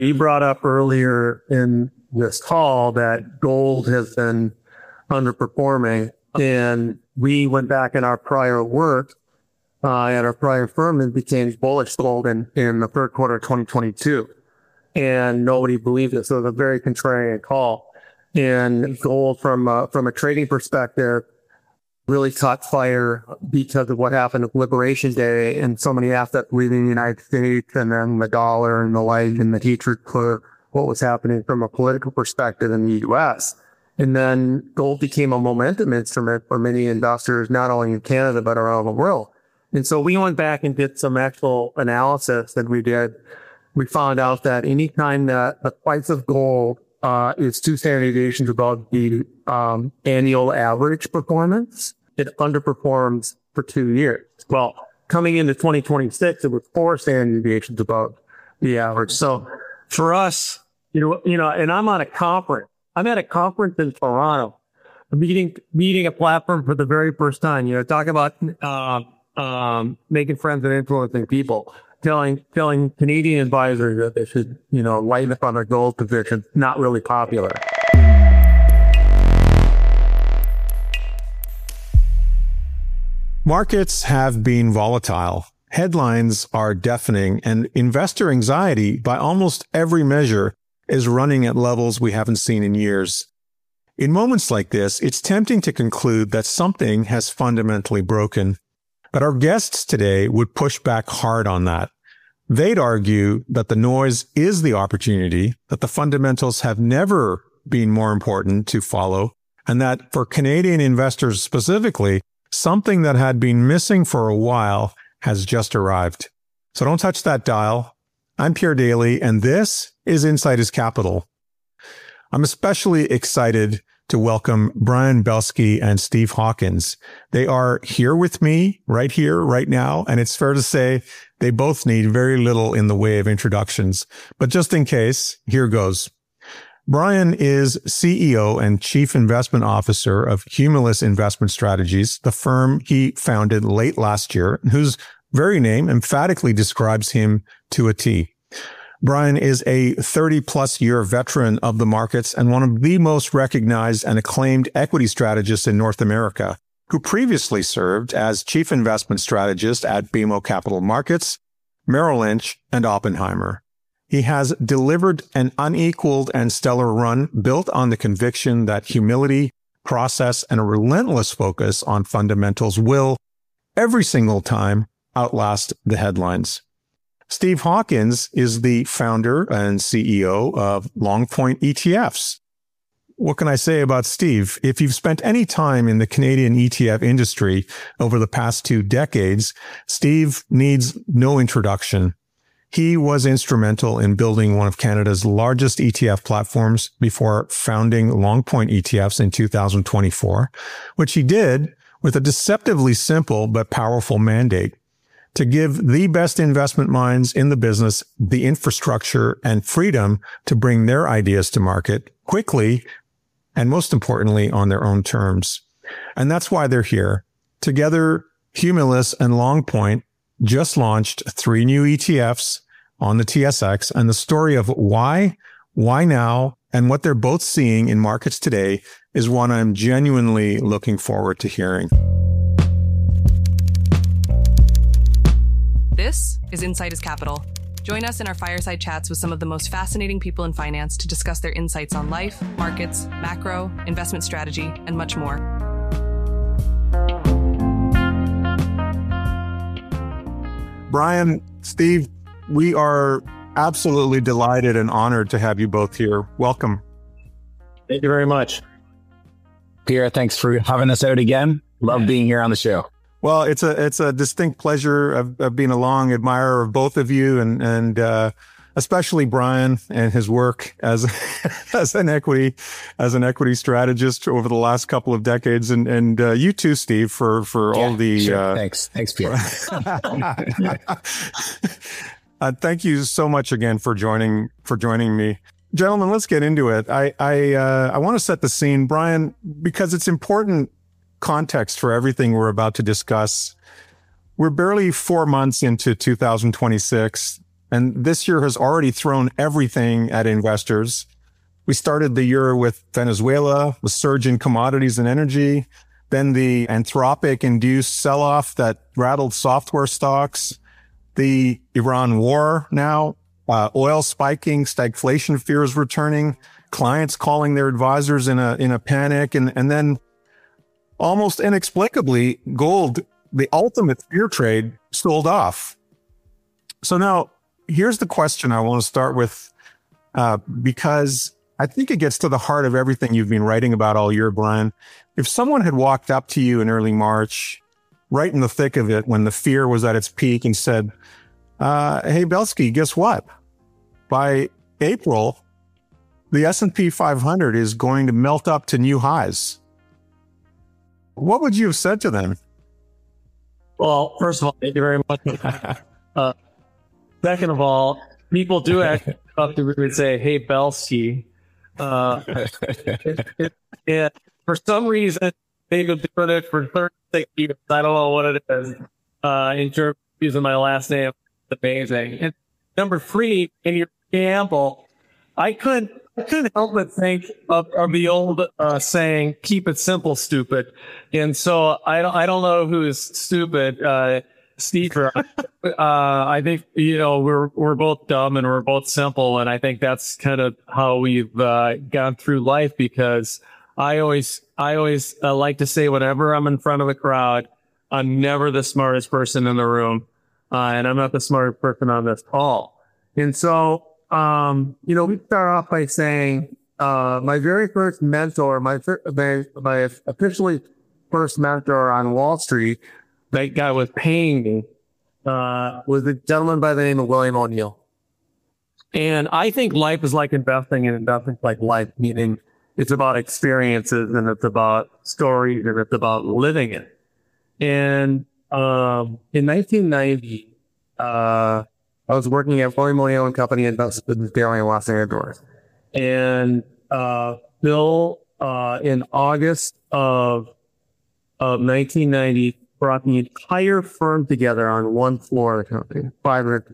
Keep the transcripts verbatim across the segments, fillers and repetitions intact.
You brought up earlier in this call that gold has been underperforming, and we went back in our prior work uh, at our prior firm and became bullish gold in, in the third quarter of twenty twenty-two. And nobody believed it. So it was a very contrarian call. And gold from uh, from a trading perspective really caught fire because of what happened with Liberation Day and so many assets leaving the United States, and then the dollar and the like, and the hatred for what was happening from a political perspective in the U S. And then gold became a momentum instrument for many investors, not only in Canada, but around the world. And so we went back and did some actual analysis that we did. We found out that anytime that the price of gold uh, is two standard deviations above the um, annual average performance, it underperforms for two years. Well, coming into twenty twenty-six, it was four standard deviations above the average. So for us, you know, you know, and I'm on a conference. I'm at a conference in Toronto, meeting meeting a platform for the very first time. You know, talking about uh, um, making friends and influencing people. Telling telling Canadian advisors that they should, you know, lighten up on their gold position, not really popular. Markets have been volatile. Headlines are deafening, and investor anxiety by almost every measure is running at levels we haven't seen in years. In moments like this, it's tempting to conclude that something has fundamentally broken. But our guests today would push back hard on that. They'd argue that the noise is the opportunity, that the fundamentals have never been more important to follow, and that for Canadian investors specifically, something that had been missing for a while has just arrived. So don't touch that dial. I'm Pierre Daly, and this is Insight is Capital. I'm especially excited to welcome Brian Belsky and Steve Hawkins. They are here with me right here, right now, and it's fair to say they both need very little in the way of introductions. But just in case, here goes. Brian is C E O and Chief Investment Officer of Humulus Investment Strategies, the firm he founded late last year, whose very name emphatically describes him to a T. Brian is a thirty-plus year veteran of the markets and one of the most recognized and acclaimed equity strategists in North America, who previously served as chief investment strategist at B M O Capital Markets, Merrill Lynch, and Oppenheimer. He has delivered an unequaled and stellar run built on the conviction that humility, process, and a relentless focus on fundamentals will, every single time, outlast the headlines. Steve Hawkins is the founder and C E O of Long Point E T Fs. What can I say about Steve? If you've spent any time in the Canadian E T F industry over the past two decades, Steve needs no introduction. He was instrumental in building one of Canada's largest E T F platforms before founding Long Point E T Fs in two thousand twenty-four, which he did with a deceptively simple but powerful mandate: to give the best investment minds in the business the infrastructure and freedom to bring their ideas to market quickly and, most importantly, on their own terms. And that's why they're here. Together, Humulus and Long Point just launched three new E T Fs on the T S X, and the story of why, why now, and what they're both seeing in markets today is one I'm genuinely looking forward to hearing. This is Insight is Capital. Join us in our fireside chats with some of the most fascinating people in finance to discuss their insights on life, markets, macro, investment strategy, and much more. Brian, Steve, we are absolutely delighted and honored to have you both here. Welcome. Thank you very much. Pierre, thanks for having us out again. Love being here on the show. Well, it's a it's a distinct pleasure. I've, I've been a long admirer of both of you, and and uh, especially Brian and his work as as an equity as an equity strategist over the last couple of decades, and and uh, you too, Steve, for for yeah, all the sure. uh, thanks, thanks, Pierre. uh, thank you so much again for joining for joining me. Gentlemen, let's get into it. I I uh, I want to set the scene, Brian, because it's important context for everything we're about to discuss. We're barely four months into two thousand twenty-six. And this year has already thrown everything at investors. We started the year with Venezuela, the surge in commodities and energy, then the Anthropic-induced sell-off that rattled software stocks, the Iran war now, uh, oil spiking, stagflation fears returning, clients calling their advisors in a in a panic, and, and then almost inexplicably, gold, the ultimate fear trade, sold off. So now, here's the question I want to start with, uh, because I think it gets to the heart of everything you've been writing about all year, Brian. If someone had walked up to you in early March, right in the thick of it, when the fear was at its peak, and said, uh, hey, Belsky, guess what? By April, the S and P five hundred is going to melt up to new highs. What would you have said to them? Well, first of all, thank you very much. Uh, second of all, people do actually come up to me and say, hey, Belsky. Uh, it, it, it, for some reason, they've been doing it for thirty-six years. I don't know what it is. Uh, in terms of using my last name, it's amazing. And number three, in your preamble, I couldn't, I couldn't help but think of, of the old uh, saying, "Keep it simple, stupid." And so I don't, I don't know who's stupid. Uh, Steve, uh, I think, you know, we're, we're both dumb and we're both simple. And I think that's kind of how we've, uh, gone through life, because I always, I always uh, like to say, whenever I'm in front of a crowd, I'm never the smartest person in the room. Uh, and I'm not the smartest person on this call. And so, um, you know, we start off by saying, uh, my very first mentor, my, my, my officially first mentor on Wall Street, that guy was paying me, uh, was a gentleman by the name of William O'Neill. And I think life is like investing, and investing is like life, meaning it's about experiences, and it's about stories, and it's about living it. And, um, in nineteen ninety, uh, I was working at William O'Neill and Company Investment Business Daily in Los Angeles. And, uh, Bill, uh, in August of, of nineteen ninety, brought the entire firm together on one floor of the company, five hundred,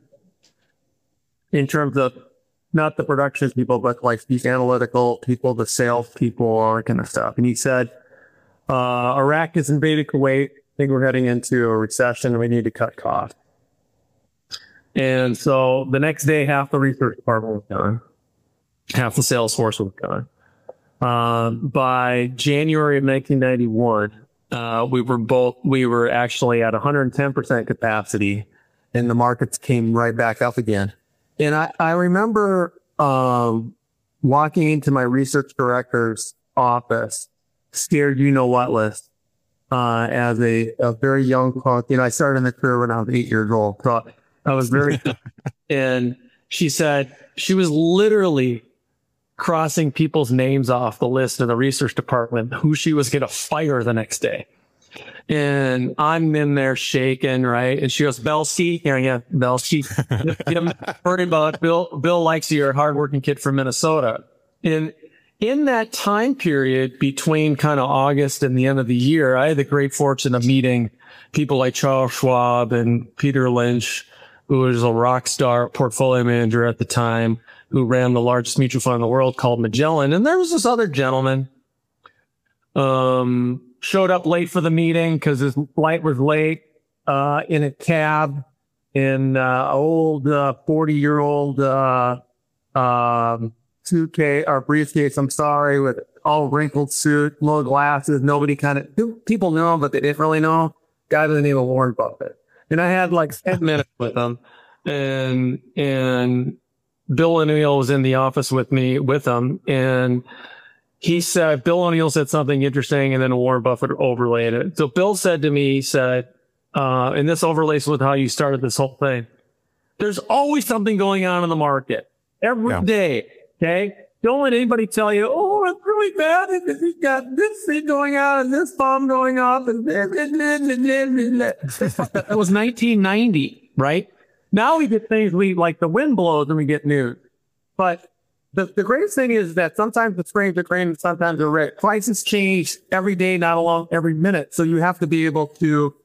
in terms of not the production people, but like the analytical people, the sales people, all that kind of stuff. And he said, uh, Iraq has invaded Kuwait. I think we're heading into a recession and we need to cut costs. And so the next day, half the research department was gone. Half the sales force was gone. Um, by January of nineteen ninety-one, Uh, we were both, we were actually at one hundred ten percent capacity, and the markets came right back up again. And I, I remember, um, walking into my research director's office, scared you know what list, uh, as a, a very young punk. You know, I started in the career when I was eight years old. So I was very, and she said, she was literally crossing people's names off the list in the research department who she was going to fire the next day. And I'm in there shaking, right? And she goes, Belsky, yeah, yeah, Belsky. Heard about Bill. Bill likes you, you're a hardworking kid from Minnesota. And in that time period between kind of August and the end of the year, I had the great fortune of meeting people like Charles Schwab and Peter Lynch, who was a rock star portfolio manager at the time, who ran the largest mutual fund in the world called Magellan. And there was this other gentleman, um, showed up late for the meeting because his flight was late, uh, in a cab, in, uh, old, uh, forty year old, uh, um, suitcase or briefcase. I'm sorry, with all wrinkled suit, low glasses. Nobody kind of, people know him, but they didn't really know him. Guy by the name of Warren Buffett. And I had like ten minutes with him, and, and, Bill O'Neill was in the office with me, with him, and he said, Bill O'Neill said something interesting, and then Warren Buffett overlaid it. So Bill said to me, he said, uh, and this overlays with how you started this whole thing, there's always something going on in the market every yeah. day. Okay. Don't let anybody tell you, oh, it's really bad. He's got this thing going on and this bomb going off. And that was nineteen ninety, right? Now we get things we like, the wind blows and we get news. But the, the greatest thing is that sometimes the springs are green and sometimes they're red. Prices change every day, not along every minute. So you have to be able to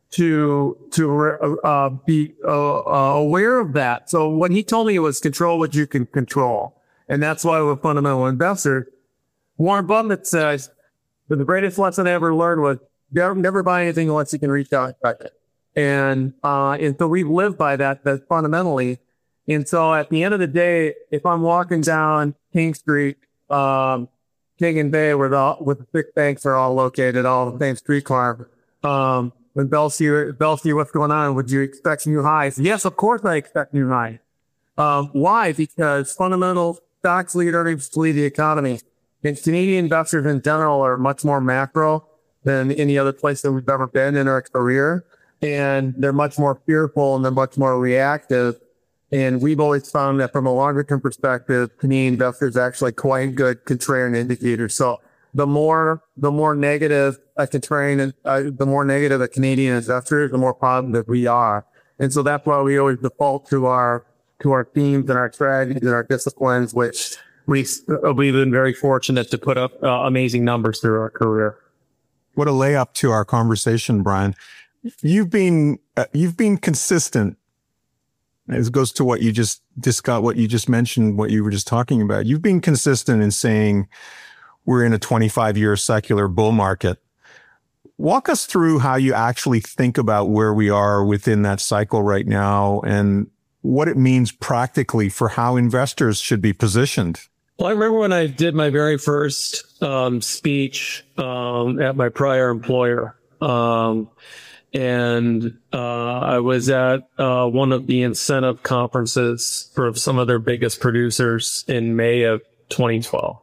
to to uh, be uh, uh, aware of that. So what he told me was control what you can control, and that's why we're fundamental investors. Warren Buffett says the greatest lesson I ever learned was never, never buy anything unless you can reach out and touch it. And uh, and so we've lived by that, that fundamentally. And so at the end of the day, if I'm walking down King Street, um, King and Bay, where the with the big banks are all located, all the same street car. Um, when Bell see Bell see what's going on, would you expect new highs? Yes, of course I expect new highs. Um, why? Because fundamental stocks lead earnings lead the economy. And Canadian investors in general are much more macro than any other place that we've ever been in our career. And they're much more fearful and they're much more reactive. And we've always found that from a longer term perspective, Canadian investors are actually quite good contrarian indicators. So the more, the more negative a contrarian, uh, the more negative a Canadian investor is, the more positive we are. And so that's why we always default to our, to our themes and our strategies and our disciplines, which we, we've been very fortunate to put up uh, amazing numbers through our career. What a layup to our conversation, Brian. You've been, uh, you've been consistent. It goes to what you just discussed, what you just mentioned, what you were just talking about. You've been consistent in saying we're in a twenty-five year secular bull market. Walk us through how you actually think about where we are within that cycle right now and what it means practically for how investors should be positioned. Well, I remember when I did my very first um, speech um, at my prior employer. Um, And uh, I was at uh, one of the incentive conferences for some of their biggest producers in May of twenty twelve.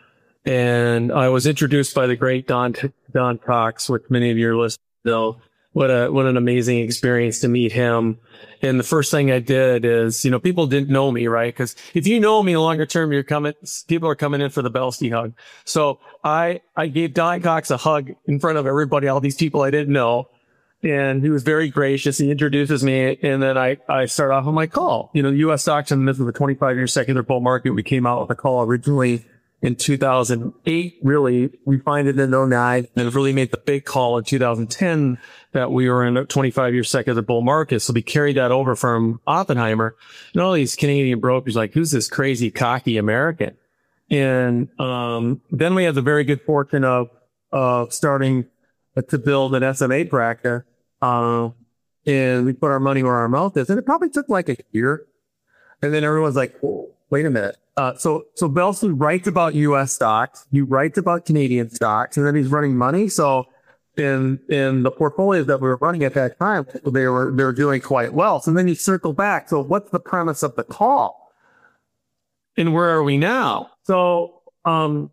And I was introduced by the great Don Don Cox, which many of your listeners know. What a what an amazing experience to meet him. And the first thing I did is, you know, people didn't know me, right? Because if you know me longer term, you're coming, people are coming in for the Belsky hug. So I I gave Don Cox a hug in front of everybody, all these people I didn't know. And he was very gracious. He introduces me, and then I, I start off on my call. You know, U S stocks in the midst of a twenty-five year secular bull market. We came out with a call originally in two thousand eight, really. We find it in oh nine, and really made the big call in two thousand ten that we were in a twenty-five year secular bull market. So we carried that over from Oppenheimer. And all these Canadian brokers like, who's this crazy, cocky American? And um, then we had the very good fortune of, of starting to build an S M A practice. Uh, and we put our money where our mouth is. And it probably took like a year. And then everyone's like, oh, wait a minute. Uh, so, so Belsky writes about U S stocks. He writes about Canadian stocks, and then he's running money. So in, in the portfolios that we were running at that time, they were, they were doing quite well. So then you circle back. So what's the premise of the call? And where are we now? So, um,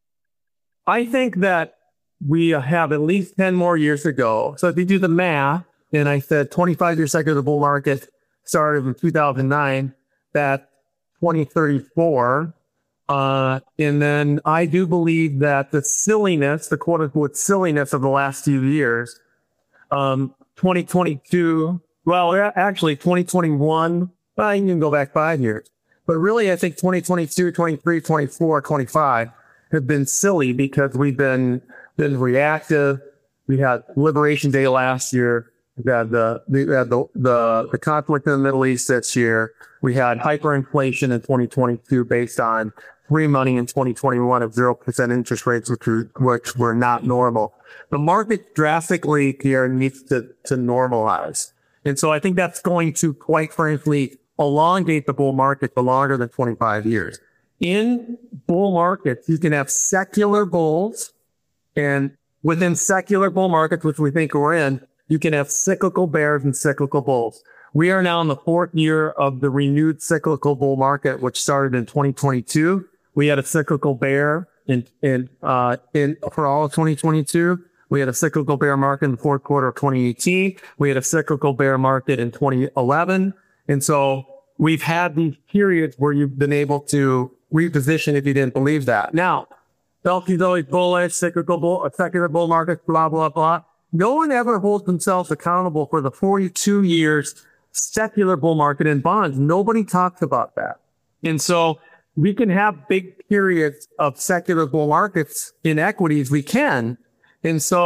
I think that we have at least ten more years to go. So if you do the math, and I said twenty-five year secular bull market started in two thousand nine, that's twenty thirty-four. Uh, and then I do believe that the silliness, the quote unquote silliness of the last few years, um, twenty twenty-two, well, actually twenty twenty-one, well, you can go back five years. But really, I think twenty twenty-two, twenty-three, twenty-four, twenty-five have been silly because we've been been reactive. We had Liberation Day last year. We had the we had the, the the conflict in the Middle East this year. We had hyperinflation in twenty twenty-two based on free money in twenty twenty-one of zero percent interest rates, which were, which were not normal. The market drastically here needs to to normalize, and so I think that's going to, quite frankly, elongate the bull market for longer than twenty-five years. In bull markets, you can have secular bulls. And within secular bull markets, which we think we're in, you can have cyclical bears and cyclical bulls. We are now in the fourth year of the renewed cyclical bull market, which started in twenty twenty-two. We had a cyclical bear in, in, uh, in, for all of twenty twenty-two. We had a cyclical bear market in the fourth quarter of twenty eighteen. We had a cyclical bear market in twenty eleven. And so we've had these periods where you've been able to reposition if you didn't believe that. Now, Belsky's always bullish, cyclical bull, secular bull market, blah, blah, blah. No one ever holds themselves accountable for the forty-two years secular bull market in bonds. Nobody talks about that. And so we can have big periods of secular bull markets in equities. We can. And so I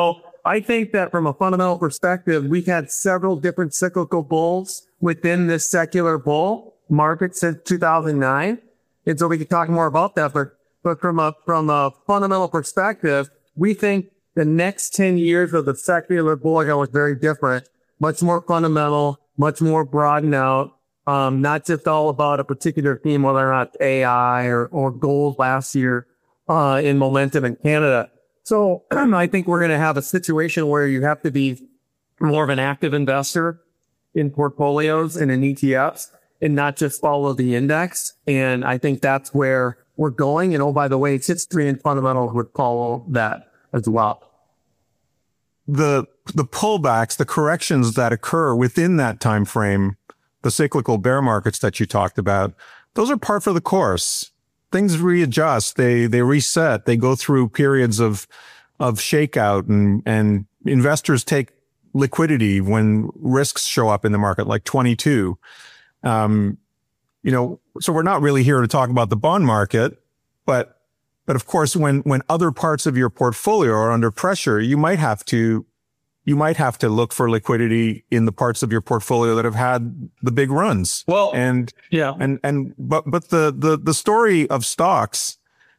I think that from a fundamental perspective, we've had several different cyclical bulls within this secular bull market since two thousand nine. And so we could talk more about that, but, but from a, from a fundamental perspective, we think the next ten years of the secular bull are going to look very different, much more fundamental, much more broadened out, um, not just all about a particular theme, whether or not A I or, or gold last year, uh, in momentum in Canada. So I think we're going to have a situation where you have to be more of an active investor in portfolios and in E T Fs and not just follow the index. And I think that's where we're going. And oh, by the way, history and fundamentals would follow that as well. The the pullbacks, the corrections that occur within that time frame, the cyclical bear markets that you talked about, those are par for the course. Things readjust, they they reset, they go through periods of of shakeout, and and investors take liquidity when risks show up in the market, like twenty-two. Um, you know, so we're not really here to talk about the bond market, but but of course, when when other parts of your portfolio are under pressure, you might have to you might have to look for liquidity in the parts of your portfolio that have had the big runs. Well, and yeah, and and but but the the the story of stocks,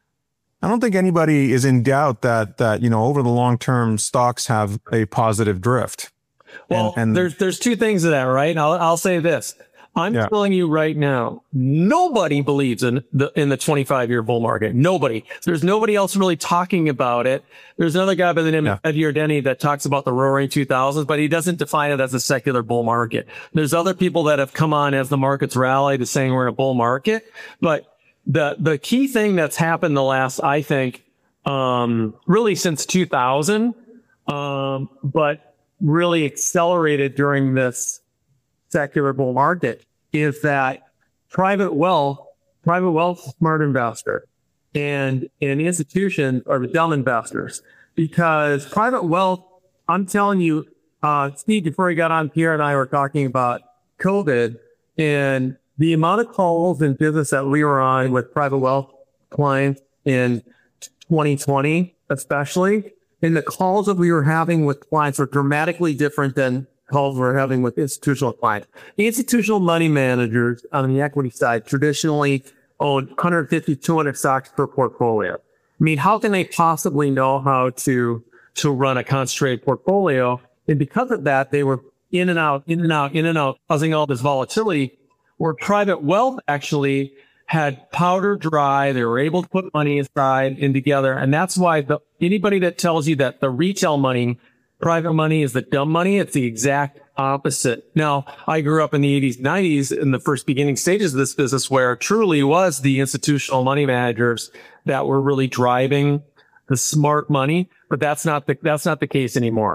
I don't think anybody is in doubt that that you know over the long term stocks have a positive drift. Well, and, and there's there's two things to that, right? I'll I'll say this. I'm Yeah. telling you right now, nobody believes in the in the twenty-five year bull market. Nobody. There's nobody else really talking about it. There's another guy by the name Yeah. of Ed Yardeni that talks about the roaring two thousands, but he doesn't define it as a secular bull market. There's other people that have come on as the market's rallied to saying we're in a bull market. But the the key thing that's happened the last, I think, um, really since two thousand, um, but really accelerated during this secular bull market, is that private wealth, private wealth, smart investor, and and institutions are the dumb investors. Because private wealth, I'm telling you, uh, Steve, before he got on, Pierre and I were talking about COVID and the amount of calls in business that we were on with private wealth clients in twenty twenty, especially, and the calls that we were having with clients were dramatically different than calls we're having with institutional clients. Institutional money managers on the equity side traditionally own one hundred fifty, two hundred stocks per portfolio. I mean, how can they possibly know how to, to run a concentrated portfolio? And because of that, they were in and out, in and out, in and out, causing all this volatility, where private wealth actually had powder dry. They were able to put money aside and together. And that's why the, anybody that tells you that the retail money, private money is the dumb money, it's the exact opposite. Now, I grew up in the eighties, nineties in the first beginning stages of this business where it truly was the institutional money managers that were really driving the smart money, but that's not the, that's not the case anymore.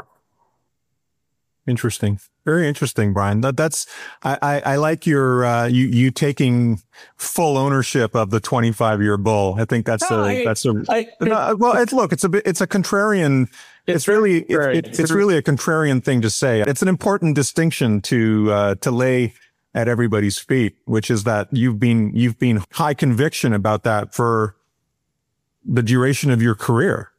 Interesting. Very interesting, Brian. That, that's, I, I, I like your, uh, you, you taking full ownership of the twenty-five year bull. I think that's No, a, I- that's a, I- no, well, it's, look, it's a bit, it's a contrarian, it's, It's really, very- it, it, it's really a contrarian thing to say. It's an important distinction to, uh, to lay at everybody's feet, which is that you've been, you've been high conviction about that for the duration of your career.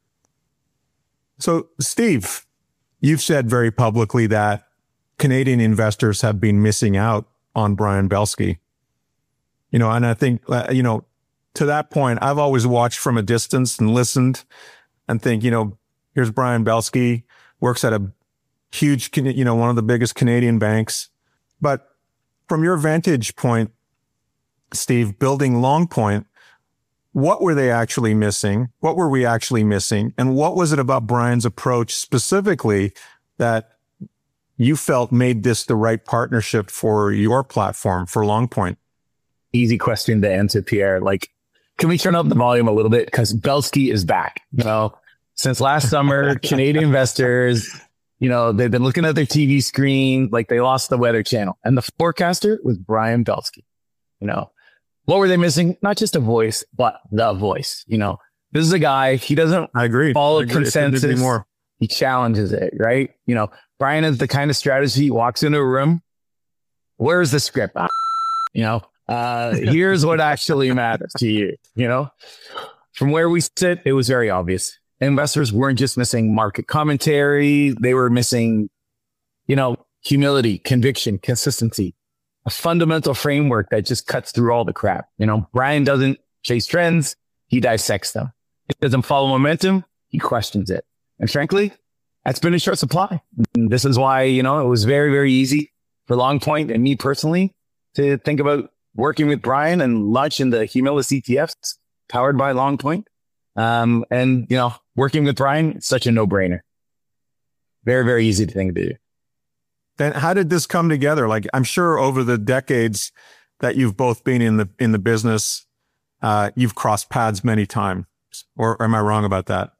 So, Steve, you've said very publicly that Canadian investors have been missing out on Brian Belski. You know, and I think, uh, you know, to that point, I've always watched from a distance and listened and think, you know, here's Brian Belski, works at a huge, you know, one of the biggest Canadian banks. But from your vantage point, Steve, building Long Point, what were they actually missing? What were we actually missing? And what was it about Brian's approach specifically that you felt made this the right partnership for your platform, for Long Point? Easy question to answer, Pierre. Like, can we turn up the volume a little bit? Because Belski is back. You know, since last summer, Canadian investors, you know, they've been looking at their T V screen like they lost the Weather Channel. And the forecaster was Brian Belski. You know, what were they missing? Not just a voice, but the voice. You know, this is a guy, he doesn't I agree. follow I agree. It couldn't consensus. be more. He challenges it, right? You know, Brian is the kind of strategy, he walks into a room. Where's the script? Ah, You know, uh, here's what actually matters to you. You know, from where we sit, it was very obvious. investors weren't just missing market commentary. They were missing, you know, humility, conviction, consistency, a fundamental framework that just cuts through all the crap. You know, Brian doesn't chase trends. He dissects them. He doesn't follow momentum. He questions it. And frankly, that's been in short supply. And this is why, you know, it was very, very easy for Long Point and me personally to think about working with Brian and launching the Humulus E T Fs powered by Long Point. Um, and, you know, working with Brian, it's such a no-brainer. Very, very easy thing to do. Then how did this come together? Like, I'm sure over the decades that you've both been in the in the business, uh, you've crossed paths many times. Or am I wrong about that?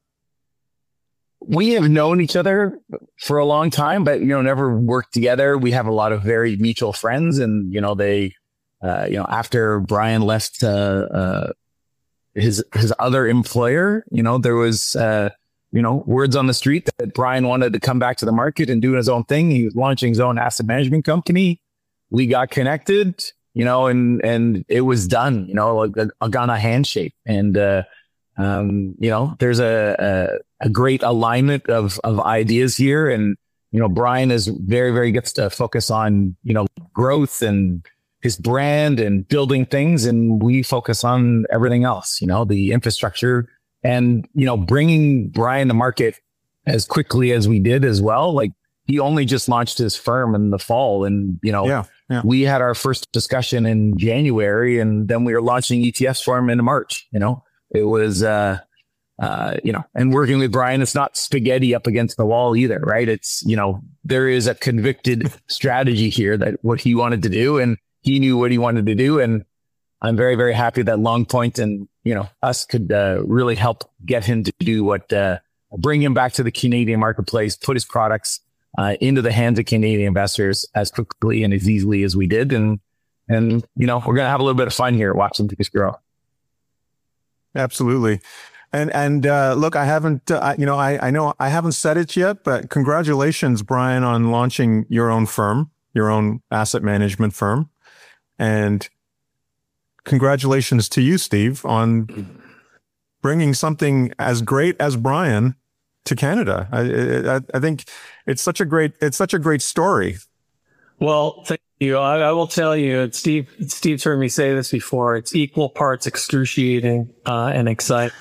We have known each other for a long time, but, you know, never worked together. We have a lot of very mutual friends, and, you know, they, uh, you know, after Brian left, uh, uh, his, his other employer, you know, there was, uh, you know, words on the street that Brian wanted to come back to the market and do his own thing. He was launching his own asset management company. We got connected, you know, and, and it was done, you know, like a, a Ghana handshake. And, uh, um, you know, there's a, a, a great alignment of, of ideas here. And, you know, Brian is very, very gets to focus on, you know, growth and his brand and building things. And we focus on everything else, you know, the infrastructure. And, you know, bringing Brian to market as quickly as we did as well. Like, he only just launched his firm in the fall, and, you know, yeah, yeah. we had our first discussion in January, and then we were launching E T Fs for him in March. You know, it was, uh, uh, you know, and working with Brian, it's not spaghetti up against the wall either, right? It's, you know, there is a convicted strategy here that what he wanted to do, and he knew what he wanted to do. And I'm very, very happy that Long Point and, you know, us could uh, really help get him to do what, uh, bring him back to the Canadian marketplace, put his products uh, into the hands of Canadian investors as quickly and as easily as we did. And, and, you know, we're going to have a little bit of fun here watching things grow. Absolutely. And, and, uh, look, I haven't, uh, you know, I, I know I haven't said it yet, but congratulations, Brian, on launching your own firm, your own asset management firm. And congratulations to you, Steve, on bringing something as great as Brian to Canada. I, I, I think it's such a great, it's such a great story. Well, thank you. I, I will tell you, and Steve, Steve's heard me say this before. It's equal parts excruciating uh, and exciting.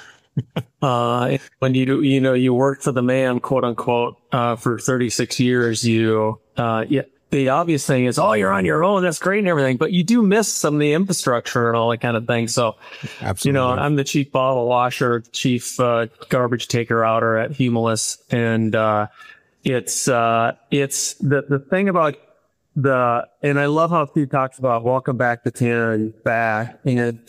uh, when you you know you work for the man, quote unquote, uh, for thirty-six years, you uh, yeah. The obvious thing is, oh, you're on your own. That's great and everything, but you do miss some of the infrastructure and all that kind of thing. So, Absolutely. You know, I'm the chief bottle washer, chief uh, garbage taker outer at Humulus, and uh, it's uh, it's the the thing about the, and I love how Steve talks about welcome back to Canada, back, and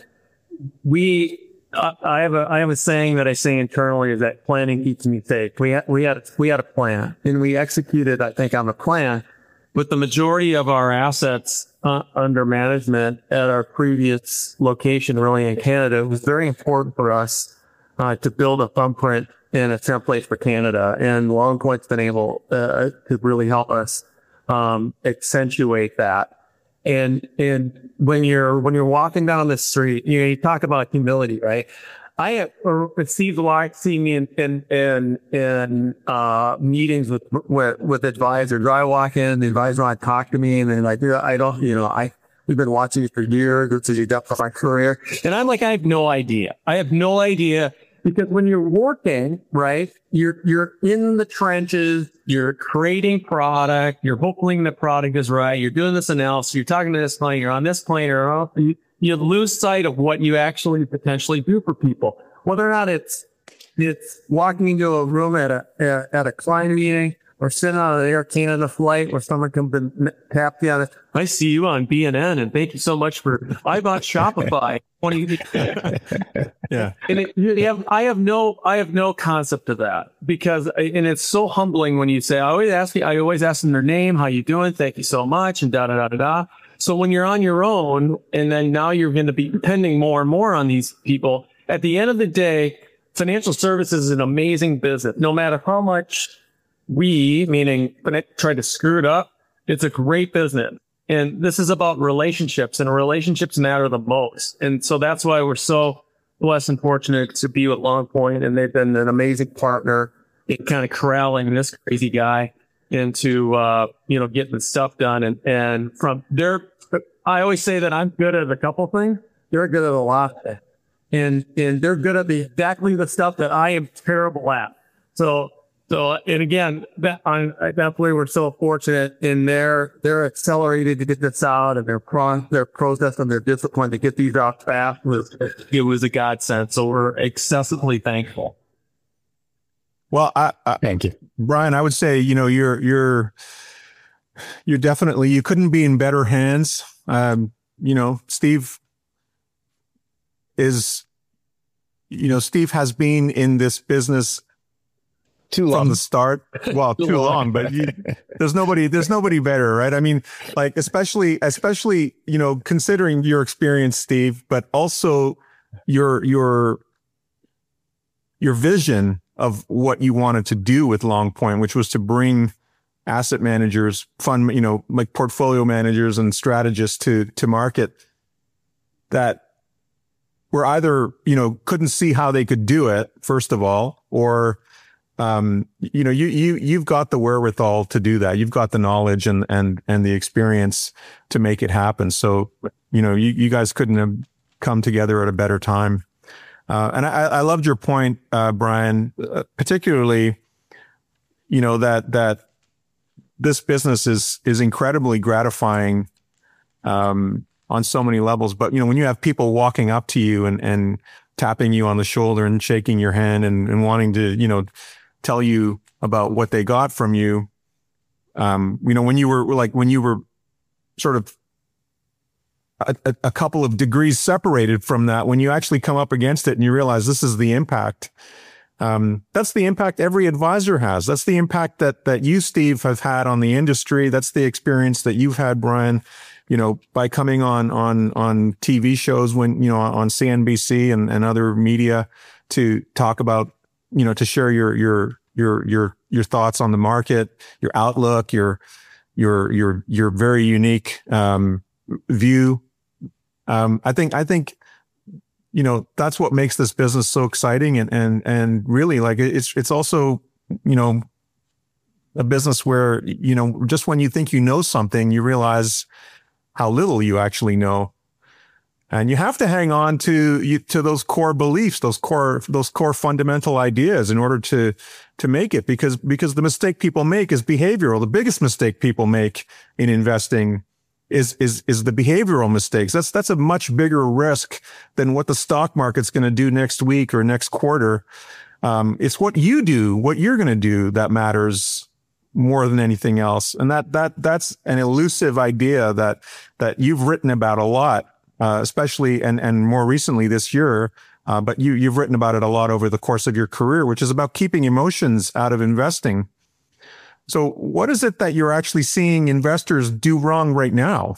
we. Uh, I have a I have a saying that I say internally is that planning keeps me safe. We had we had we had a plan, and we executed, I think, on the plan. With the majority of our assets uh, under management at our previous location, really in Canada, it was very important for us uh, to build a thumbprint and a template for Canada. And Long Point's been able uh, to really help us um, accentuate that. And and when you're when you're walking down the street, you know, you talk about humility, right? I have Steve's wife see me in in in, in uh, meetings with, with with advisors. I walk in, the advisor want to talk to me, and then like, I don't, you know, I we've been watching you for years. This is your depth of my career, and I'm like, I have no idea. I have no idea because when you're working, right, you're you're in the trenches. You're creating product. You're hoping the product is right. You're doing this analysis. You're talking to this client. You're on this plane. Or you, you lose sight of what you actually potentially do for people. Whether or not it's, it's walking into a room at a, at a client meeting or sitting on an Air Canada flight where someone comes and taps you on it. I see you on B N N and thank you so much for, I bought Shopify. twenty Yeah. And it, you have, I have no, I have no concept of that because, and it's so humbling when you say, I always ask you, I always ask them their name, how you doing? Thank you so much. And da, da, da, da, da. So when you're on your own and then now you're going to be depending more and more on these people, at the end of the day, financial services is an amazing business. No matter how much we, meaning try to screw it up, it's a great business. And this is about relationships, and relationships matter the most. And so that's why we're so blessed and fortunate to be with Long Point, and they've been an amazing partner in kind of corralling this crazy guy into, uh, you know, getting the stuff done. And, and from their, I always say that I'm good at a couple things. They're good at a lot. And, and they're good at the exactly the stuff that I am terrible at. So, so, and again, that I, I definitely we're so fortunate in their, they're accelerated to get this out, and their pro, their process and their discipline to get these out fast was, it was a godsend. So we're excessively thankful. Well, I, I, Thank you, Brian. I would say, you know, you're, you're, you're definitely, you couldn't be in better hands. Um, you know, Steve is, you know, Steve has been in this business too long from the start. Well, too, too long, long, but you, there's nobody, there's nobody better, right? I mean, like, especially, especially, you know, considering your experience, Steve, but also your, your, your vision of what you wanted to do with Long Point, which was to bring asset managers, fund, you know, like portfolio managers and strategists to, to market that were either, you know, couldn't see how they could do it, first of all, or, um, you know, you, you, you've got the wherewithal to do that. You've got the knowledge and, and, and the experience to make it happen. So, you know, you, you guys couldn't have come together at a better time. Uh, and I, I loved your point, uh, Brian, uh, particularly, you know, that, that this business is, is incredibly gratifying, um, on so many levels. But, you know, when you have people walking up to you and, and tapping you on the shoulder and shaking your hand and, and wanting to, you know, tell you about what they got from you, um, you know, when you were like, when you were sort of a, a, a couple of degrees separated from that, when you actually come up against it and you realize this is the impact, um, that's the impact every advisor has. That's the impact that, that you, Steve, have had on the industry. That's the experience that you've had, Brian, you know, by coming on, on, on T V shows when, you know, on C N B C and, and other media to talk about, you know, to share your, your, your, your, your thoughts on the market, your outlook, your, your, your, your very unique, um, view. Um, I think, I think, you know, that's what makes this business so exciting. And, and, and really, like, it's, it's also, you know, a business where, you know, just when you think you know something, you realize how little you actually know. And you have to hang on to you, to those core beliefs, those core, those core fundamental ideas in order to, to make it, because, because the mistake people make is behavioral. The biggest mistake people make in investing is, is, is the behavioral mistakes. That's, that's a much bigger risk than what the stock market's going to do next week or next quarter. Um, it's what you do, what you're going to do that matters more than anything else. And that, that, that's an elusive idea that, that you've written about a lot, uh, especially and, and more recently this year. Uh, but you, you've written about it a lot over the course of your career, which is about keeping emotions out of investing. So what is it that you're actually seeing investors do wrong right now?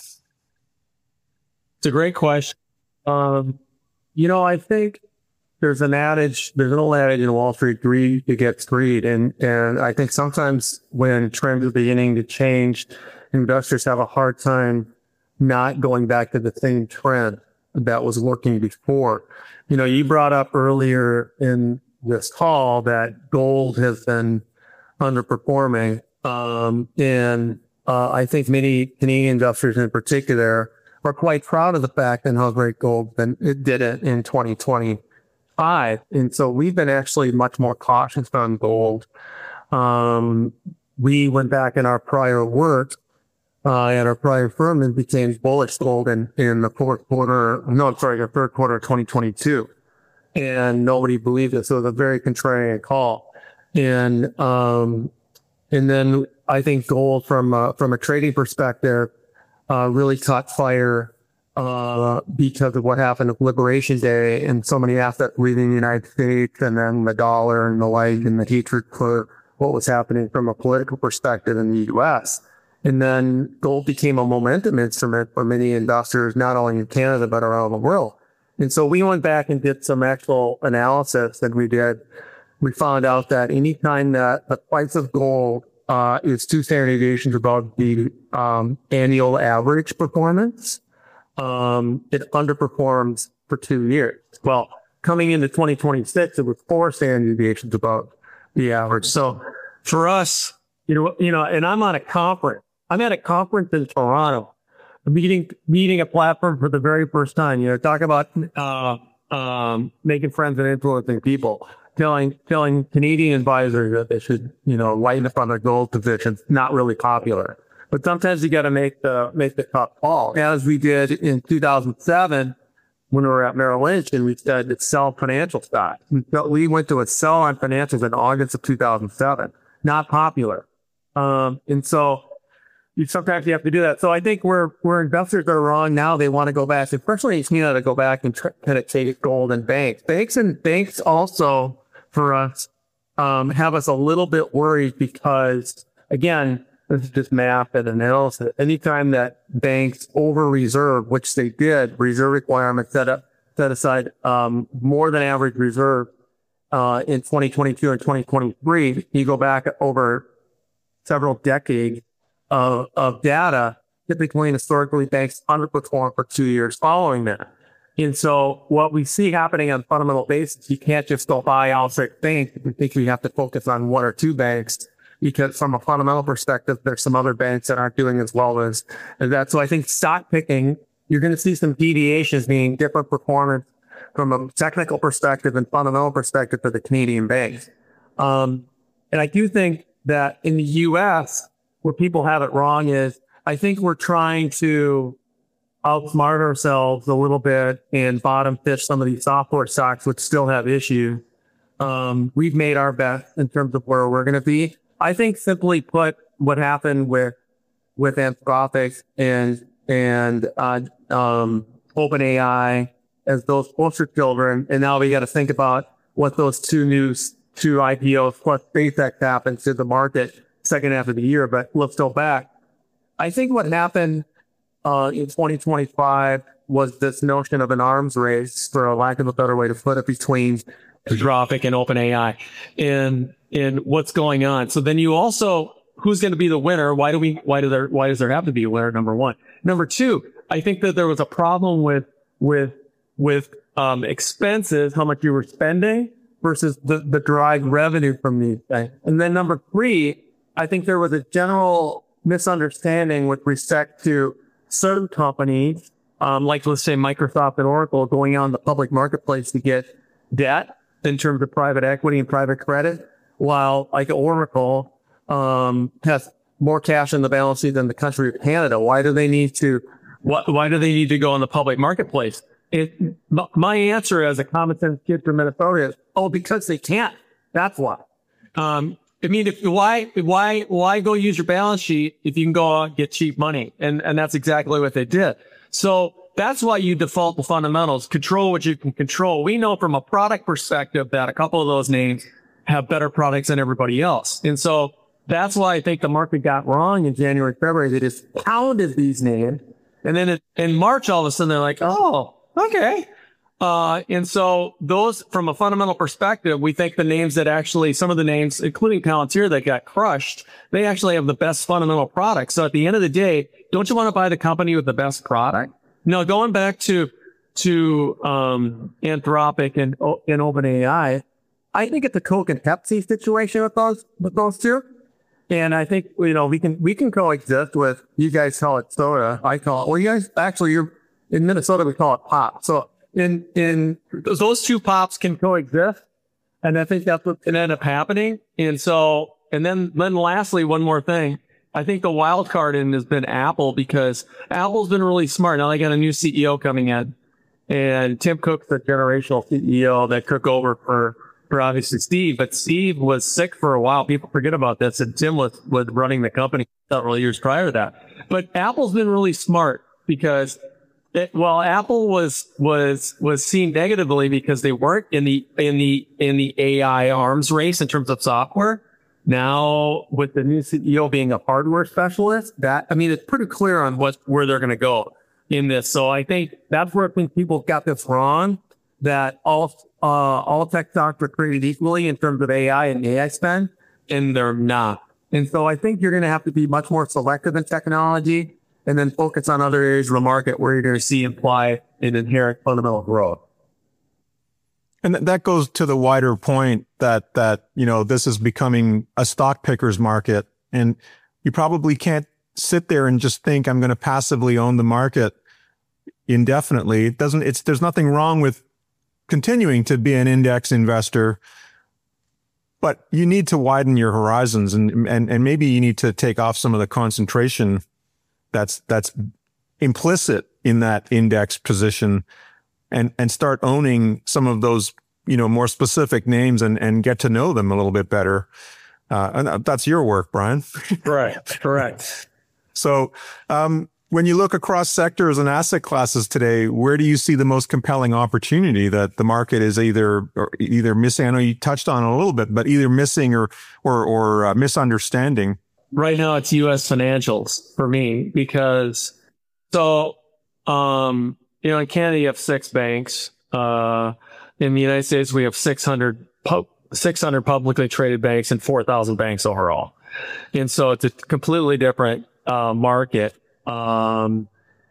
It's a great question. Um, you know, I think there's an adage, there's an old adage in Wall Street, greed begets greed. And, and I think sometimes when trends are beginning to change, investors have a hard time not going back to the same trend that was working before. You know, you brought up earlier in this call that gold has been underperforming. Um, and, uh, I think many Canadian investors in particular are quite proud of the fact and how great gold been, it did it in twenty twenty-five. And so we've been actually much more cautious on gold. Um, we went back in our prior work, uh, at our prior firm and became bullish gold in, in the fourth quarter, no, I'm sorry, the third quarter of twenty twenty-two. And nobody believed it. So it was a very contrarian call. And, um, and then I think gold from, uh, from a trading perspective, uh, really caught fire, uh, because of what happened with Liberation Day and so many assets leaving the United States, and then the dollar and the like, and the hatred for what was happening from a political perspective in the U S. And then gold became a momentum instrument for many investors, not only in Canada, but around the world. And so we went back and did some actual analysis that we did. We found out that anytime that the price of gold uh, is two standard deviations above the um, annual average performance, um, it underperforms for two years. Well, coming into twenty twenty-six, it was four standard deviations above the average. So for us, you know, you know, and I'm on a conference. I'm at a conference in Toronto, meeting meeting a platform for the very first time. You know, talk about uh, um, making friends and influencing people. Telling telling Canadian advisors that they should, you know, lighten up on their gold positions. Not really popular, but sometimes you got to make the make the tough call, as we did in two thousand seven when we were at Merrill Lynch, and we said to sell financial stock. We, we went to a sell on financials in August of two thousand seven. Not popular, um, and so you sometimes you have to do that. So I think where where investors are wrong now, they want to go back, especially you know to go back and try to take gold and banks. Banks and banks also. For us, um, have us a little bit worried because, again, this is just math and analysis. Anytime that banks over reserve, which they did, reserve requirements set up, set aside um, more than average reserve uh, in twenty twenty-two and twenty twenty-three, you go back over several decades of, of data. Typically and historically, banks underperform for two years following that. And so what we see happening on a fundamental basis, you can't just go buy all six banks. We think we have to focus on one or two banks because from a fundamental perspective, there's some other banks that aren't doing as well as, as that. So I think stock picking, you're going to see some deviations, meaning different performance from a technical perspective and fundamental perspective for the Canadian banks. Um, and I do think that in the U S, where people have it wrong is, I think we're trying to outsmart ourselves a little bit and bottom fish some of these software stocks, which still have issues. Um, we've made our bet in terms of where we're going to be. I think simply put, what happened with, with Anthropic and, and, uh, um, OpenAI as those poster children. And now we got to think about what those two new, two I P Os plus SpaceX happens to the market second half of the year. But let's go back. I think what happened Uh, in twenty twenty-five was this notion of an arms race, for a lack of a better way to put it, between Anthropic and OpenAI and, and what's going on. So then you also, who's going to be the winner? Why do we, why do there, why does there have to be a winner? Number one. Number two, I think that there was a problem with, with, with, um, expenses, how much you were spending versus the, the derived revenue from these things. And then number three, I think there was a general misunderstanding with respect to certain companies, um, like let's say Microsoft and Oracle, going on the public marketplace to get debt in terms of private equity and private credit, while like Oracle um, has more cash in the balance sheet than the country of Canada. Why do they need to? Why, why do they need to go on the public marketplace? It, my answer as a common sense kid from Minnesota is, oh, because they can't. That's why. Um, I mean, if why, why, why go use your balance sheet if you can go out and get cheap money? And, and that's exactly what they did. So that's why you default to fundamentals, control what you can control. We know from a product perspective that a couple of those names have better products than everybody else. And so that's why I think the market got wrong in January, February. They just pounded these names. And then it, in March, all of a sudden they're like, oh, okay. Uh, and so those, from a fundamental perspective, we think the names that actually, some of the names, including Palantir, that got crushed, they actually have the best fundamental product. So at the end of the day, don't you want to buy the company with the best product? No, going back to, to, um, Anthropic and, and OpenAI, I think it's a Coke and Pepsi situation with those, with those two. And I think, you know, we can, we can coexist with, you guys call it soda. I call it, well, you guys, actually, you're in Minnesota, we call it pop. So, In, in those two pops can coexist. And I think that's what can end up happening. And so, and then, then lastly, one more thing. I think the wild card in has been Apple, because Apple's been really smart. Now they got a new C E O coming in, and Tim Cook's the generational C E O that took over for, for obviously Steve, but Steve was sick for a while. People forget about this. And Tim was, was running the company several years prior to that. But Apple's been really smart because It, well, Apple was, was, was seen negatively because they weren't in the, in the, in the A I arms race in terms of software. Now, with the new C E O being a hardware specialist, that, I mean, it's pretty clear on what, where they're going to go in this. So I think that's where I think people got this wrong, that all, uh, all tech stocks are created equally in terms of A I and A I spend, and they're not. And so I think you're going to have to be much more selective in technology, and then focus on other areas of the market where you're going to see imply an inherent fundamental growth. And th- that goes to the wider point that, that, you know, this is becoming a stock picker's market. And you probably can't sit there and just think I'm going to passively own the market indefinitely. It doesn't, it's, there's nothing wrong with continuing to be an index investor, but you need to widen your horizons, and, and, and maybe you need to take off some of the concentration that's, that's implicit in that index position, and, and start owning some of those, you know, more specific names, and, and get to know them a little bit better. Uh, and that's your work, Brian. Right. Correct. So, um, when you look across sectors and asset classes today, where do you see the most compelling opportunity that the market is either or either missing? I know you touched on it a little bit, but either missing or or, or uh, misunderstanding. Right now, it's U S financials for me, because so um, you know, in Canada you have six banks. Uh, in the United States, we have six hundred pu- six hundred publicly traded banks and four thousand banks overall, and so it's a completely different uh, market. Um,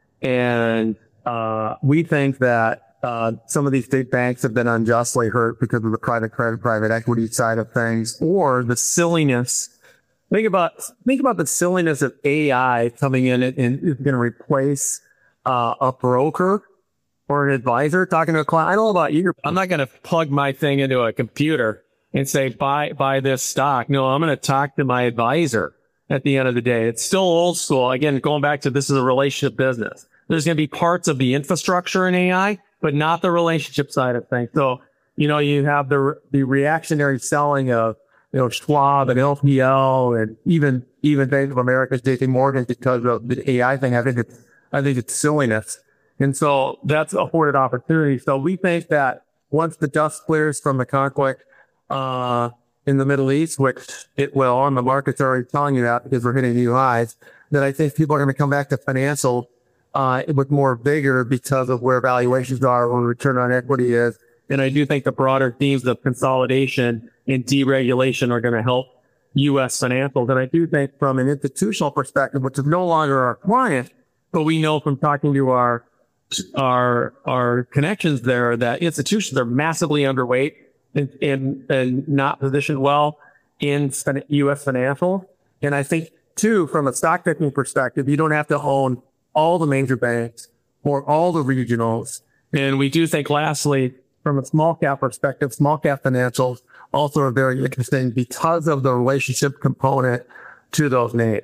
and, uh, we think that, uh, some of these big banks have been unjustly hurt because of the private credit, private equity side of things, or the silliness. Think about, think about the silliness of A I coming in and, and is going to replace, uh, a broker or an advisor talking to a client. I don't know about you. I'm not going to plug my thing into a computer and say, buy, buy this stock. No, I'm going to talk to my advisor. At the end of the day, it's still old school. Again, going back to this is a relationship business. There's going to be parts of the infrastructure in A I, but not the relationship side of things. So, you know, you have the the reactionary selling of, you know, Schwab and L P L and even even Bank of America, J P Morgan, because of the A I thing. I think it's I think it's silliness, and so that's a hoarded opportunity. So we think that once the dust clears from the conflict, uh, in the Middle East, which it will, on the market's already telling you that because we're hitting new highs, that I think people are going to come back to financial uh, with more vigor because of where valuations are, where return on equity is. And I do think the broader themes of consolidation and deregulation are going to help U S financials. And I do think from an institutional perspective, which is no longer our client, but we know from talking to our our our connections there that institutions are massively underweight and, and, and not positioned well in U S financial. And I think, too, from a stock picking perspective, you don't have to own all the major banks or all the regionals. And we do think, lastly, from a small cap perspective, small cap financials also are very interesting because of the relationship component to those names.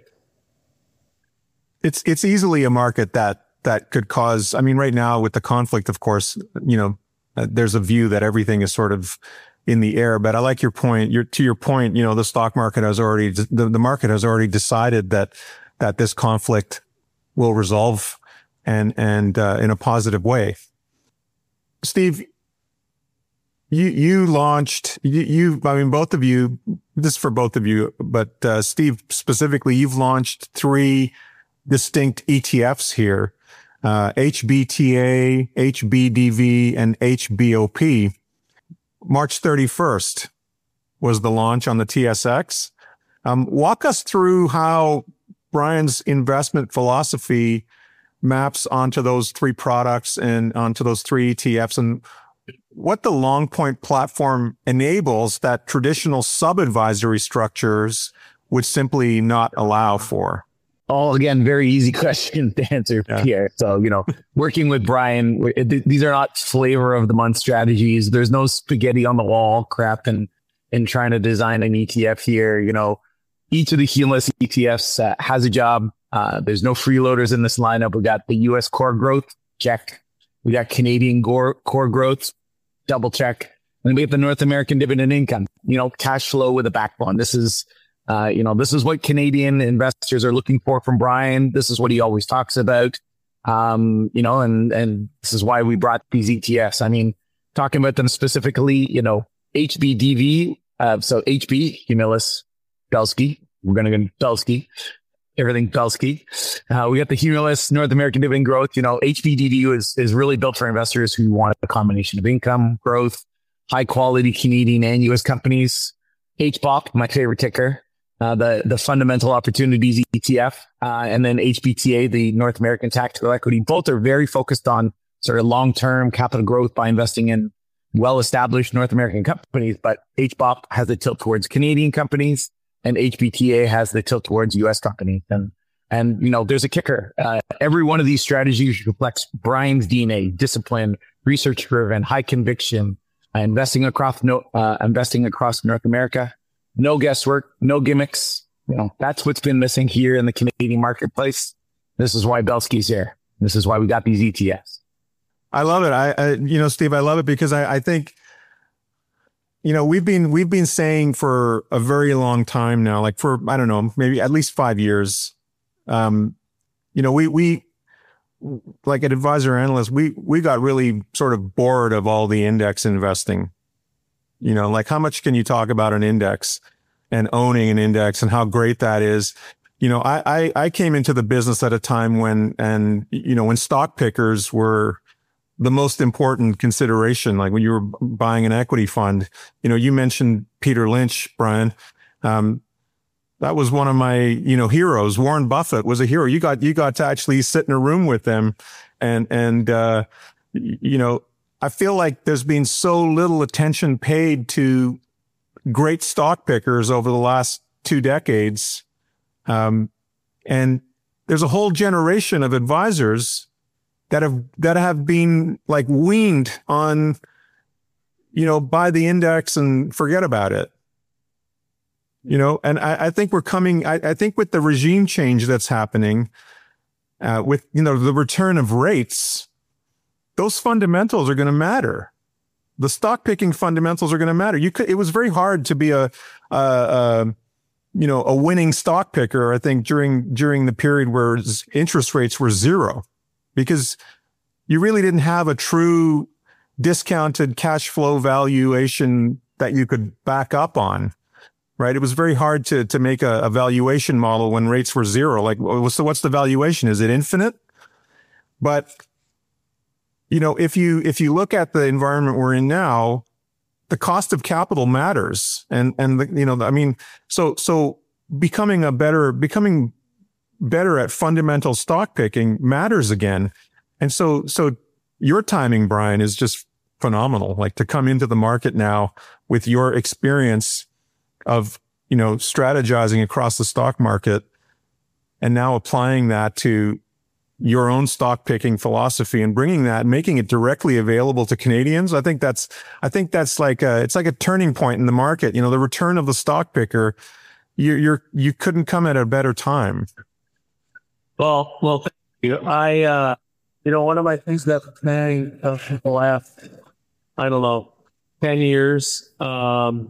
It's it's easily a market that that could cause, I mean, right now with the conflict, of course, you know, Uh, there's a view that everything is sort of in the air, but I like your point. Your, to your point, you know, the stock market has already, the, the market has already decided that, that this conflict will resolve and, and, uh, in a positive way. Steve, you, you launched, you, you, I mean, both of you, this is for both of you, but, uh, Steve specifically, you've launched three distinct E T Fs here. Uh, H B T A, H B D V, and H B O P. March thirty-first was the launch on the T S X. Um, walk us through how Brian's investment philosophy maps onto those three products and onto those three E T Fs, and what the LongPoint platform enables that traditional sub-advisory structures would simply not allow for. All, again, very easy question to answer, yeah. Pierre. So, you know, working with Brian, these are not flavor of the month strategies. There's no spaghetti on the wall crap and, and trying to design an E T F here. You know, each of the Cumulus E T Fs uh, has a job. Uh, there's no freeloaders in this lineup. We got the U S core growth, check. We got Canadian core, core growth, double check. And then we have the North American dividend income, you know, cash flow with a backbone. This is, Uh, you know, this is what Canadian investors are looking for from Brian. This is what he always talks about. Um, you know, and, and this is why we brought these E T Fs. I mean, talking about them specifically, you know, H B D V. Uh, so H B, Cumulus, Belsky. We're going to go Belsky, everything Belsky. Uh, we got the Cumulus North American dividend growth. You know, H B D V is, is really built for investors who want a combination of income, growth, high quality Canadian and U S companies. H B O P, my favorite ticker. Uh, the, the fundamental opportunities E T F, uh, and then H B T A, the North American tactical equity. Both are very focused on sort of long-term capital growth by investing in well-established North American companies, but H B O P has a tilt towards Canadian companies, and H B T A has the tilt towards U S companies. And, and you know, there's a kicker. Uh, every one of these strategies reflects Brian's D N A: discipline, research-driven, high conviction, uh, investing across no, uh, investing across North America. No guesswork, no gimmicks. You know, that's what's been missing here in the Canadian marketplace. This is why Belsky's here. This is why we got these E T Fs. I love it. I, I you know, Steve, I love it because I, I think, you know, we've been, we've been saying for a very long time now, like for, I don't know, maybe at least five years. Um, you know, we, we, like at Advisor Analyst, we, we got really sort of bored of all the index investing. You know, like how much can you talk about an index and owning an index and how great that is? You know, I, I, I came into the business at a time when, and, you know, when stock pickers were the most important consideration, like when you were buying an equity fund. You know, you mentioned Peter Lynch, Brian. Um, that was one of my, you know, heroes. Warren Buffett was a hero. You got, you got to actually sit in a room with them. And, and, uh, you know, I feel like there's been so little attention paid to great stock pickers over the last two decades. Um, and there's a whole generation of advisors that have, that have been like weaned on, you know, buy the index and forget about it. You know, and I, I think we're coming, I, I think with the regime change that's happening, uh, with, you know, the return of rates, those fundamentals are going to matter. The stock picking fundamentals are going to matter. You could, it was very hard to be a, a, a, you know, a winning stock picker, I think, during, during the period where interest rates were zero, because you really didn't have a true discounted cash flow valuation that you could back up on, right? It was very hard to, to make a, a valuation model when rates were zero. Like, so what's the valuation? Is it infinite? But, you know, if you, if you look at the environment we're in now, the cost of capital matters. And, and the, you know, I mean, so, so becoming a better, becoming better at fundamental stock picking matters again. And so, so your timing, Brian, is just phenomenal. Like to come into the market now with your experience of, you know, strategizing across the stock market and now applying that to your own stock picking philosophy and bringing that, making it directly available to Canadians. I think that's, I think that's like a, it's like a turning point in the market. You know, the return of the stock picker, you, you're, you couldn't come at a better time. Well, well, thank you. I, uh, you know, one of my things that's been uh, for the last, I don't know, ten years, um,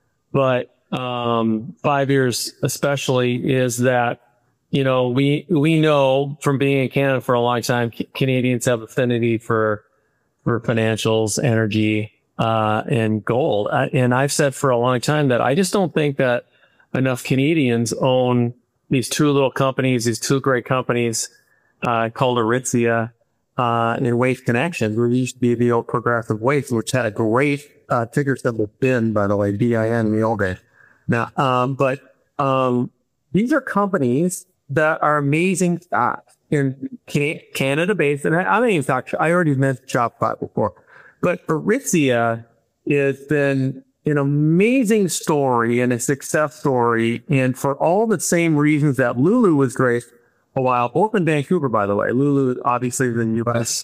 but, um, five years especially, is that, you know, we, we know from being in Canada for a long time, C- Canadians have affinity for, for financials, energy, uh, and gold. I, and I've said for a long time that I just don't think that enough Canadians own these two little companies, these two great companies, uh, called Aritzia, uh, and Waste Connections, where used to be the old Progressive Waste, which had a great, uh, ticker symbol B I N, by the way, B I N in the old days. Now, um, but, um, these are companies that are amazing stocks in Canada based. And I, I mean, I already mentioned Shopify before, but Aritzia has been an amazing story and a success story. And for all the same reasons that Lulu was great a while, both in Vancouver, by the way. Lulu obviously is a U S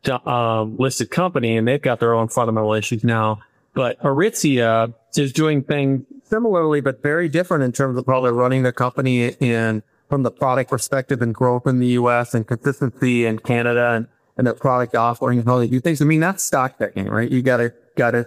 um, listed company and they've got their own fundamental issues now. But Aritzia is doing things similarly, but very different in terms of how they're running the company and from the product perspective and growth in the U S and consistency in Canada and, and their product offering and how they do things. I mean, that's stock picking, right? You gotta, gotta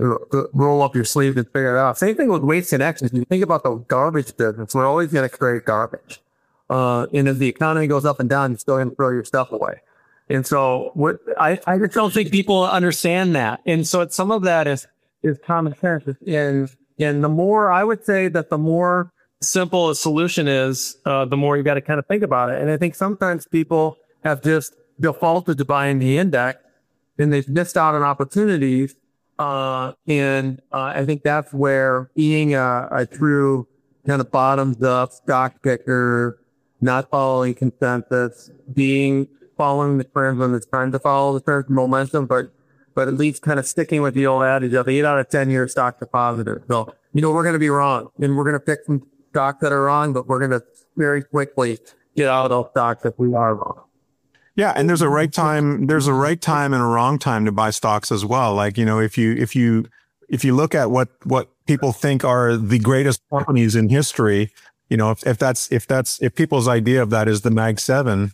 roll up your sleeves and figure it out. Same thing with Waste Connections. You think about the garbage business, we're always going to create garbage. Uh, and as the economy goes up and down, you're still going to throw your stuff away. And so what I, I just don't think people understand that. And so it's, some of that is, is common sense. And, and the more, I would say that the more simple a solution is, uh, the more you got to kind of think about it. And I think sometimes people have just defaulted to buying the index and they've missed out on opportunities. Uh, and, uh, I think that's where being a, a true kind of bottoms up stock picker, not following consensus, being, following the trends when it's time to follow the trends, momentum, but, but at least kind of sticking with the old adage of eight out of ten years stocks are positive. So, you know, we're going to be wrong, and we're going to pick some stocks that are wrong, but we're going to very quickly get out of those stocks if we are wrong. Yeah, and there's a right time. There's a right time and a wrong time to buy stocks as well. Like, you know, if you if you if you look at what what people think are the greatest companies in history, you know, if, if that's if that's if people's idea of that is the Mag Seven,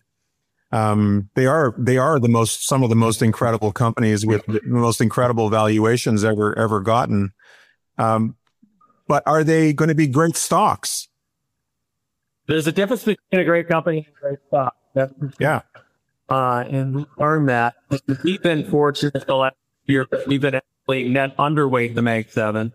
um, they are they are the most some of the most incredible companies with the most incredible valuations ever ever gotten. Um, but are they going to be great stocks? There's a difference between a great company and a great stock. That's Yeah. Uh, and we learned that. We've been fortunate the last year. We've been actually net underweight the Mag seven.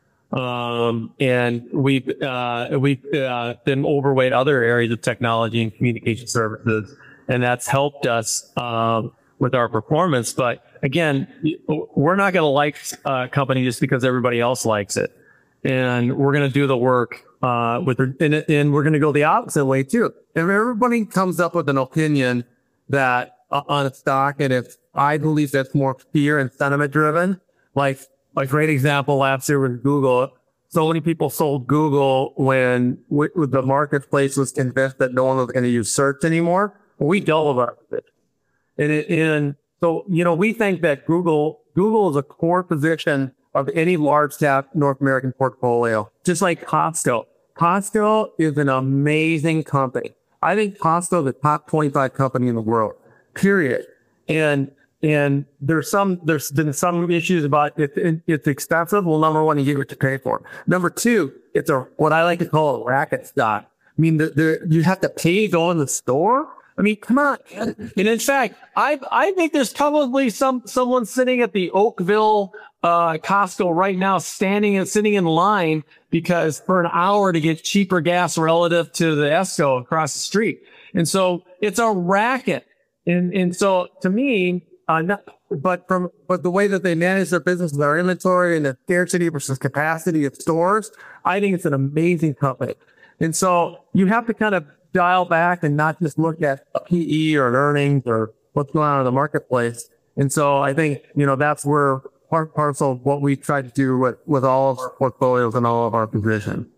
Um, and we've, uh, we've, uh, been overweight other areas of technology and communication services. And that's helped us, um, with our performance. But again, we're not going to like a company just because everybody else likes it. And we're going to do the work, uh, with, and, and we're going to go the opposite way too. If everybody comes up with an opinion that uh, on a stock, and if I believe that's more fear and sentiment driven, like a great example last year with Google. So many people sold Google when w- the marketplace was convinced that no one was going to use search anymore. Well, we doubled up with it. And, it, and so, you know, we think that Google, Google is a core position of any large cap North American portfolio, just like Costco. Costco is an amazing company. I think Costco is the top twenty-five company in the world, period. And, and there's some, there's been some issues about it, it, it's expensive. Well, number one, you get what you pay for. Number two, it's a, what I like to call a racket stock. I mean, the, the, you have to pay to go in the store. I mean, come on. And in fact, I, I think there's probably some, someone sitting at the Oakville, uh, Costco right now, standing and sitting in line because for an hour to get cheaper gas relative to the Esco across the street. And so it's a racket. And, and so to me, uh, not, but from, but the way that they manage their business, their inventory and the scarcity versus capacity of stores, I think it's an amazing company. And so you have to kind of dial back and not just look at a P E or an earnings or what's going on in the marketplace. And so I think, you know, that's where part parcel of what we try to do with, with all of our portfolios and all of our positions.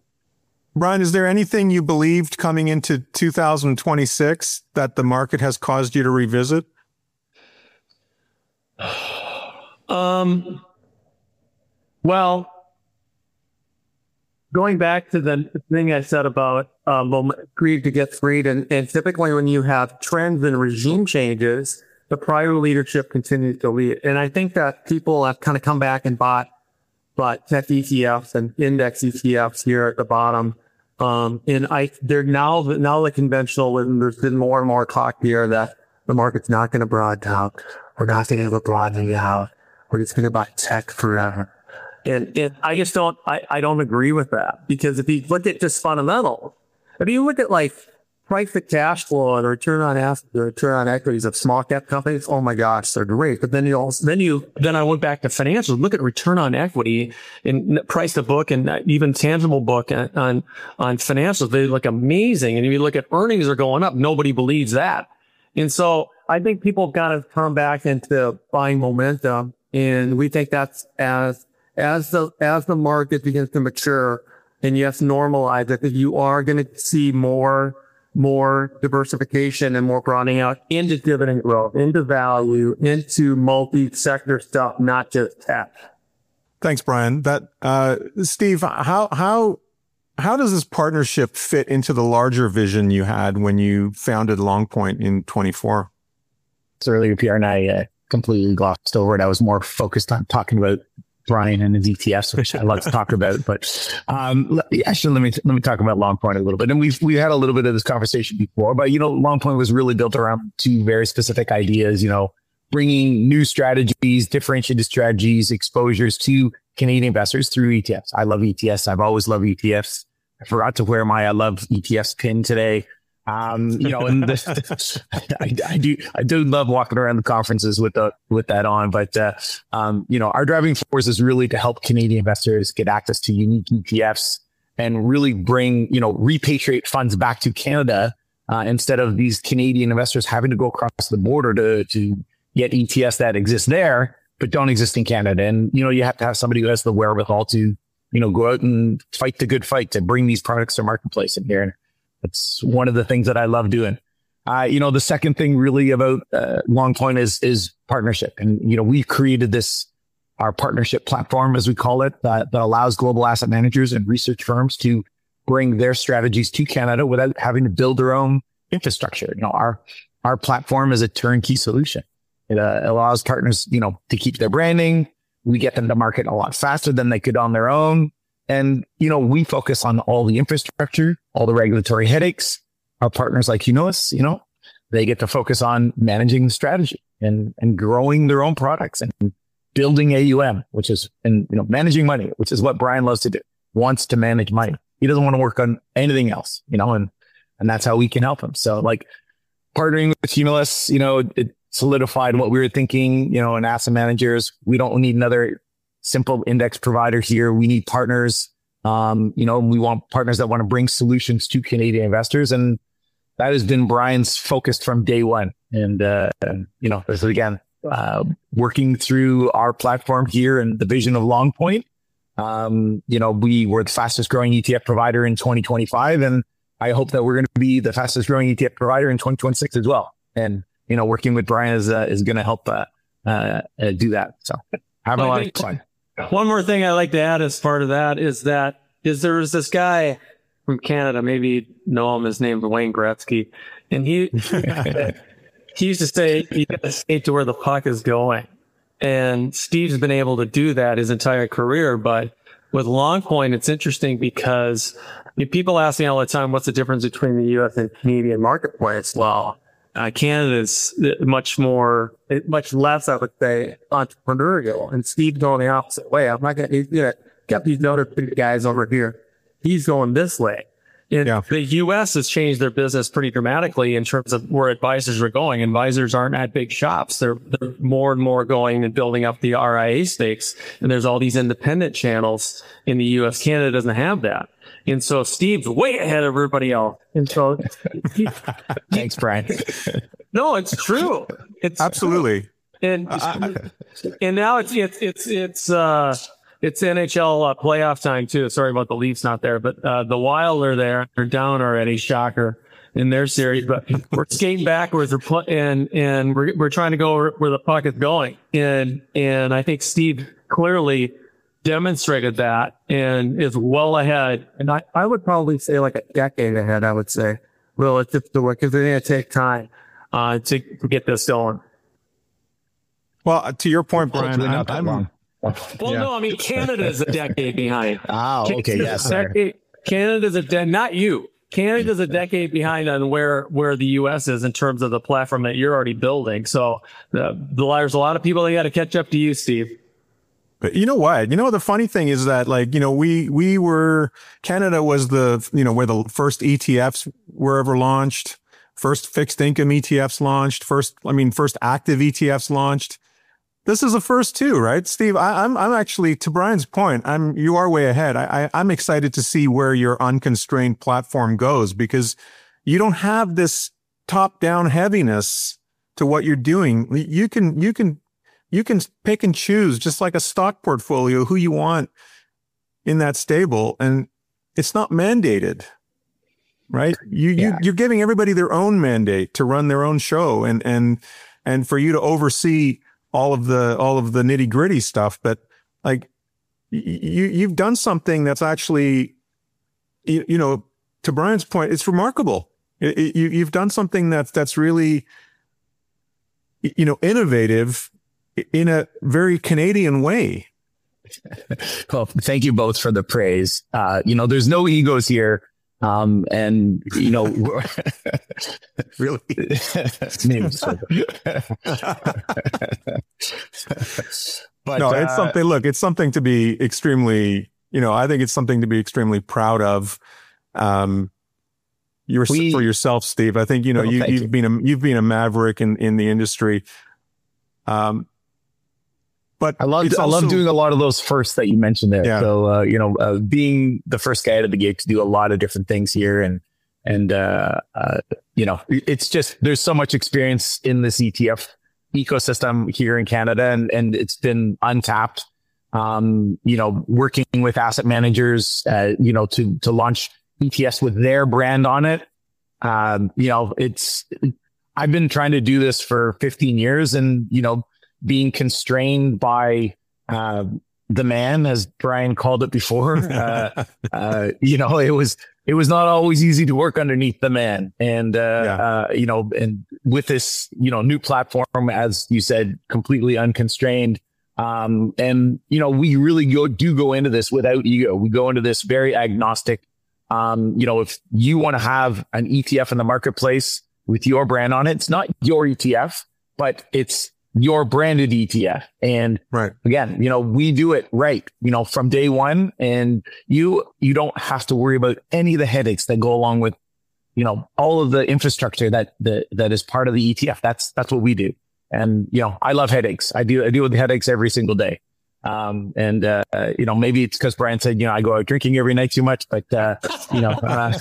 Brian, is there anything you believed coming into two thousand twenty-six that the market has caused you to revisit? Um, well, going back to the thing I said about um, greed to get freed, and, and typically when you have trends and regime changes, the prior leadership continues to lead. And I think that people have kind of come back and bought, bought tech E T Fs and index E T Fs here at the bottom. Um, and I, they're now, now the conventional wisdom, there's been more and more talk here that the market's not going to broaden out. We're not going to have a broadening out. We're just going to buy tech forever. And, and I just don't, I, I don't agree with that, because if you look at just fundamentals, if you look at like price to cash flow and return on assets, the return on equities of small cap companies, oh my gosh, they're great. But then you also, then you, then I went back to financials, look at return on equity and price to book and even tangible book on, on, on financials. They look amazing. And if you look at earnings are going up, nobody believes that. And so I think people have got to come back into buying momentum. And we think that's as, as the, as the market begins to mature and yes, normalize it, that you are going to see more, more diversification and more broadening out into dividend growth, into value, into multi-sector stuff, not just tech. Thanks, Brian. That, uh, Steve, how, how, how does this partnership fit into the larger vision you had when you founded LongPoint in twenty-four? So earlier, Pierre and I uh, completely glossed over it. I was more focused on talking about Brian and his E T Fs, which I love to talk about. But um, actually, let me let me talk about LongPoint a little bit. And we've we had a little bit of this conversation before, but you know, LongPoint was really built around two very specific ideas. You know, bringing new strategies, differentiated strategies, exposures to Canadian investors through E T Fs. I love E T Fs. I've always loved E T Fs. I forgot to wear my I love E T Fs pin today. Um, you know, and the, I, I do, I do love walking around the conferences with the, with that on, but, uh, um, you know, our driving force is really to help Canadian investors get access to unique E T Fs and really bring, you know, repatriate funds back to Canada, uh, instead of these Canadian investors having to go across the border to, to get E T Fs that exist there. but don't exist in Canada. And, you know, you have to have somebody who has the wherewithal to, you know, go out and fight the good fight to bring these products to marketplace in here. And it's one of the things that I love doing. Uh, you know, the second thing really about uh, LongPoint is, is partnership. And, you know, we've created this, our partnership platform, as we call it, uh, that allows global asset managers and research firms to bring their strategies to Canada without having to build their own infrastructure. You know, our, our platform is a turnkey solution. It uh, allows partners, you know, to keep their branding. We get them to market a lot faster than they could on their own. And, you know, we focus on all the infrastructure, all the regulatory headaches. Our partners like Unilis, you know, they get to focus on managing the strategy and, and growing their own products and building A U M, which is, and, you know, managing money, which is what Brian loves to do, wants to manage money. He doesn't want to work on anything else, you know, and, and that's how we can help him. So like partnering with Unilis, you know, it solidified what we were thinking, you know, in asset managers. We don't need another simple index provider here. We need partners. Um, you know, we want partners that want to bring solutions to Canadian investors. And that has been Brian's focus from day one. And, uh, and you know, this is again, uh, working through our platform here and the vision of LongPoint. Um, you know, we were the fastest growing E T F provider in twenty twenty-five. And I hope that we're going to be the fastest growing E T F provider in twenty twenty-six as well. And, you know, working with Brian is, uh, is going to help, uh, uh, uh, do that. So having a lot of fun. One more thing I like to add as part of that is that is there was this guy from Canada, maybe you know him, his name is Wayne Gretzky, and he he used to say you got to skate to where the puck is going. And Steve's been able to do that his entire career. But with LongPoint, it's interesting because people ask me all the time, what's the difference between the U S and Canadian marketplace? Well, uh, Canada's much more, much less, I would say, entrepreneurial. And Steve's going the opposite way. I'm not going to, he's going to get these other big guys over here. He's going this way. And yeah. The U S has changed their business pretty dramatically in terms of where advisors are going. Advisors aren't at big shops. They're, they're more and more going and building up the R I A stakes. And there's all these independent channels in the U S. Canada doesn't have that. And so Steve's way ahead of everybody else. And so he, thanks, Brian. No, it's true. It's absolutely. True. And, uh, and now it's, it's, it's, it's, uh, It's N H L uh, playoff time too. Sorry about the Leafs not there, but uh, the Wild are there. They're down already. Shocker in their series, but we're skating backwards. We're put and and we're we're trying to go where the puck is going. And and I think Steve clearly demonstrated that and is well ahead. And I, I would probably say like a decade ahead. I would say relative to work because it's going to take time uh, to get this going. Well, to your point, Brian, I'm, not that I'm long. Well, yeah. No, I mean, Canada's a decade behind. Oh, okay. Yes. Decade, Canada's a de- not you. Canada's a decade behind on where, where the U S is in terms of the platform that you're already building. So the, the, there's a lot of people that got to catch up to you, Steve. But you know what? You know, the funny thing is that, like, you know, we, we were, Canada was the, you know, where the first E T Fs were ever launched, first fixed income E T Fs launched, first, I mean, first active E T Fs launched. This is the first two, right, Steve? I, I'm, I'm actually, to Brian's point, I'm, you are way ahead. I, I, I'm excited to see where your unconstrained platform goes because you don't have this top-down heaviness to what you're doing. You can, you can, you can pick and choose just like a stock portfolio who you want in that stable, and it's not mandated, right? You, yeah. you, you're giving everybody their own mandate to run their own show, and and and for you to oversee all of the all of the nitty gritty stuff. But like you you've done something that's actually, you, you know, to Brian's point, it's remarkable. It, it, you you've done something that's that's really, you know, innovative in a very Canadian way. Well, thank you both for the praise. Uh, you know, there's no egos here. Um, and you know, really, maybe so. But no, uh, it's something, look, it's something to be extremely, you know, I think it's something to be extremely proud of. Um, you're we, for yourself, Steve. I think, you know, oh, you, you've you. been a, you've been a maverick in, in the industry. Um, But I love, I love doing a lot of those firsts that you mentioned there. Yeah. So, uh, you know, uh, being the first guy out of the gate to do a lot of different things here. And, and, uh, uh, you know, it's just, there's so much experience in this E T F ecosystem here in Canada, and, and it's been untapped. Um, you know, working with asset managers, uh, you know, to, to launch E T Fs with their brand on it. Um, you know, it's, I've been trying to do this for fifteen years, and, you know, being constrained by, uh, the man, as Brian called it before, uh, uh, you know, it was, it was not always easy to work underneath the man. And, uh, yeah. uh, you know, and with this, you know, new platform, as you said, completely unconstrained. Um, and, you know, we really go, do go into this without ego. We go into this very agnostic. Um, you know, if you want to have an E T F in the marketplace with your brand on it, it's not your E T F, but it's your branded E T F. And right. again, you know, we do it right, you know, from day one, and you, you don't have to worry about any of the headaches that go along with, you know, all of the infrastructure that, that, that is part of the E T F. That's, that's what we do. And, you know, I love headaches. I do, I deal with headaches every single day. Um, and, uh, you know, maybe it's because Brian said, you know, I go out drinking every night too much, but, uh, you know, uh,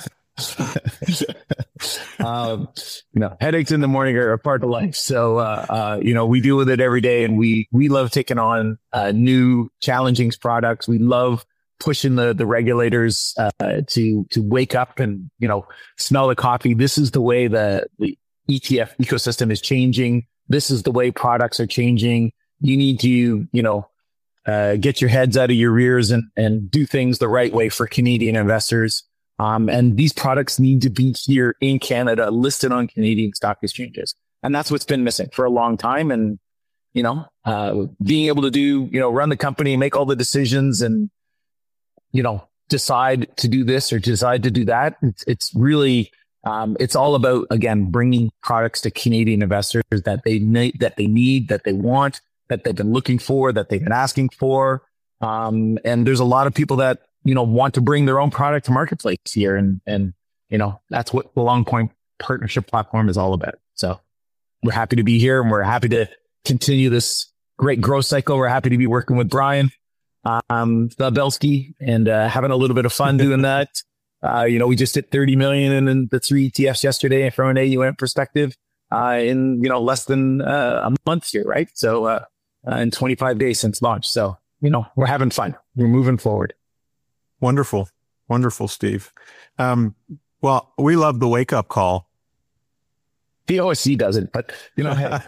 um, you know, headaches in the morning are a part of life. So, uh, uh, you know, we deal with it every day, and we, we love taking on, uh, new challenging products. We love pushing the, the regulators, uh, to, to wake up and, you know, smell the coffee. This is the way the, the E T F ecosystem is changing. This is the way products are changing. You need to, you know, uh, get your heads out of your rears and, and do things the right way for Canadian investors. Um, and these products need to be here in Canada, listed on Canadian stock exchanges. And that's what's been missing for a long time. And, you know, uh, being able to do, you know, run the company, make all the decisions, and, you know, decide to do this or decide to do that. It's, it's really, um, it's all about, again, bringing products to Canadian investors that they need, that they need, that they want, that they've been looking for, that they've been asking for. Um, and there's a lot of people that, you know, want to bring their own product to marketplace here. And, and, you know, that's what the Long Point Partnership Platform is all about. So we're happy to be here, and we're happy to continue this great growth cycle. We're happy to be working with Brian, um, Belsky, and, uh, having a little bit of fun doing that. Uh, you know, we just hit thirty million in, in the three E T Fs yesterday from an A U M perspective, uh, in, you know, less than uh, a month here. Right. So, uh, uh, in twenty-five days since launch. So, you know, we're having fun. We're moving forward. Wonderful. Wonderful, Steve. Um, well, we love the wake up call. The O S C doesn't, but, you know, hey.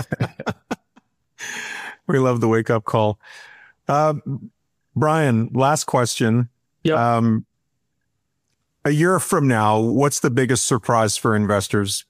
We love the wake up call. Uh, Brian, last question. Yeah. Um, a year from now, what's the biggest surprise for investors?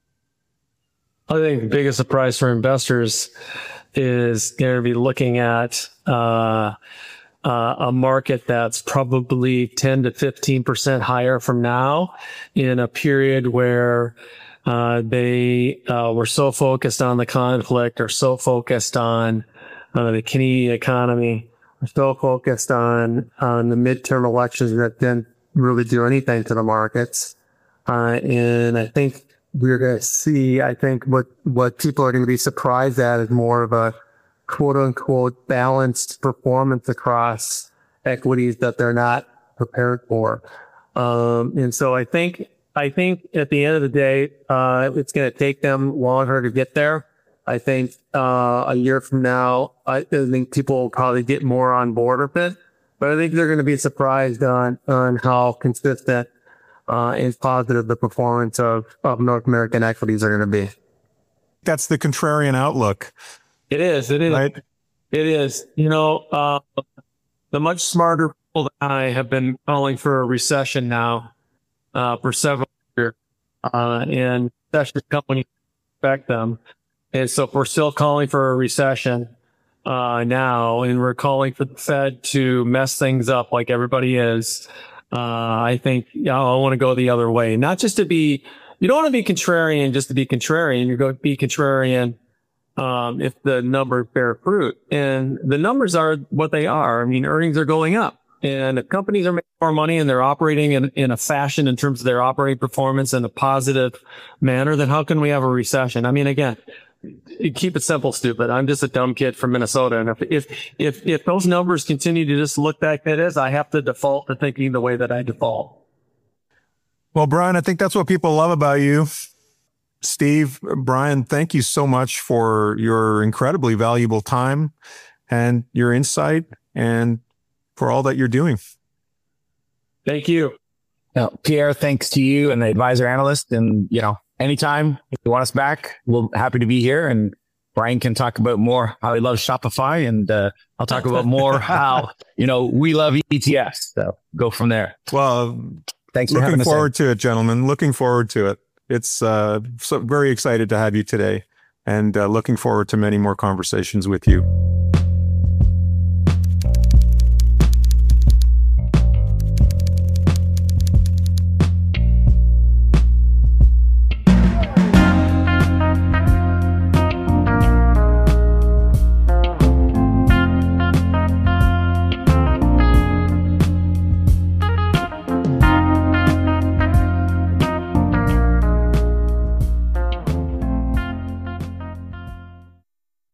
I think the biggest surprise for investors is going to be looking at, uh, Uh, a market that's probably ten to fifteen percent higher from now, in a period where uh, they uh, were so focused on the conflict, or so focused on uh, the Canadian economy, or so focused on on the midterm elections that didn't really do anything to the markets. Uh, and I think we're going to see, I think what, what people are going to be surprised at is more of a quote unquote balanced performance across equities that they're not prepared for. Um, and so I think, I think at the end of the day, uh, it's going to take them longer to get there. I think, uh, a year from now, I, I think people will probably get more on board with it, but I think they're going to be surprised on, on how consistent, uh, and positive the performance of, of North American equities are going to be. That's the contrarian outlook. It is. It is. Right? It is. You know, uh, the much smarter people than I have been calling for a recession now, uh, for several years, uh, and recession companies expect them. And so if we're still calling for a recession, uh, now, and we're calling for the Fed to mess things up like everybody is, uh, I think, yeah, I want to go the other way. Not just to be, you don't want to be contrarian just to be contrarian. You're going to be contrarian Um, if the numbers bear fruit, and the numbers are what they are. I mean, earnings are going up, and if companies are making more money and they're operating in, in a fashion in terms of their operating performance in a positive manner, then how can we have a recession? I mean, again, keep it simple, stupid. I'm just a dumb kid from Minnesota. And if, if, if, if those numbers continue to just look like it is, I have to default to thinking the way that I default. Well, Brian, I think that's what people love about you. Steve, Brian, thank you so much for your incredibly valuable time and your insight and for all that you're doing. Thank you. No, Pierre, thanks to you and the advisor analyst. And, you know, anytime if you want us back, we're happy to be here. And Brian can talk about more how he loves Shopify. And uh, I'll talk about more how, you know, we love E T Fs. So go from there. Well, Thanks for having looking us forward in. to it, gentlemen. Looking forward to it. It's uh, so very excited to have you today and uh, looking forward to many more conversations with you.